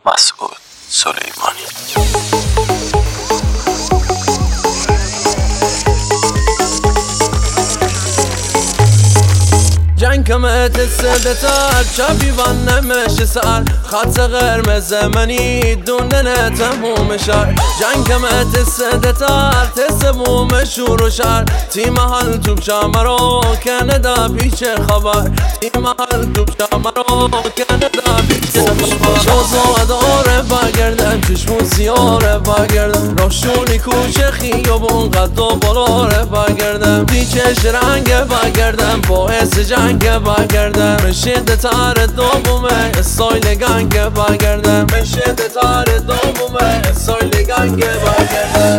مسعود سلیمانی. جنگمت السدتار شافي ظنمش سأل خط قرمز مني دوننا تموم شار جنگمت السدتار تسمو مشهور شار تی محل تو شامرو كندا پیش خبر تی محل تو شامرو كندا پیش خبر شوزو داره برگردم چشمون سیاره برگردم روشونی کوچه خیابون قد و بالاره برگردم دیچش رنگ برگردم باعث جنگ برگردم مشید تار دومه استایل گنگ برگردم مشید تار دومه استایل گنگ برگردم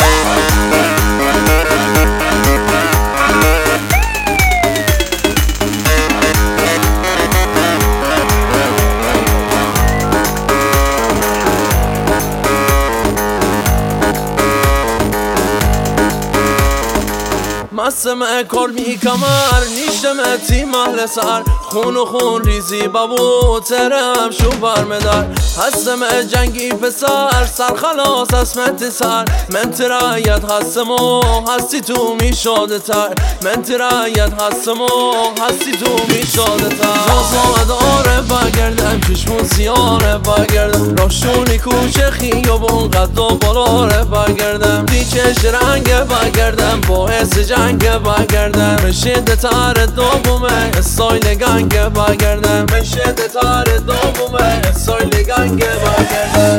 مستم کرمی کمر نیشتم تی محل سر خون و خون ریزی بابو ترم شو برمدار هستم جنگی پسر سر خلاص اسمت سر من ترایت هستم و هستی تو میشاده تر من ترایت هستم و هستی تو میشاده تر جازا داره برگردم چشمون سیاره برگردم راشونی کوچه خیابون قد و بالاره برگردم دیچش رنگ برگردم باعث جنگ برگردم مشید تار دومه استایل گنگ برگردم مشید تار دومه استایل گنگ برگردم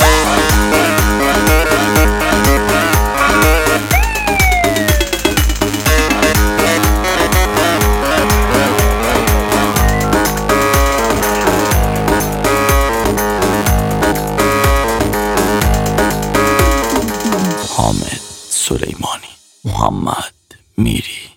حامد سلیمانی، محمد میری.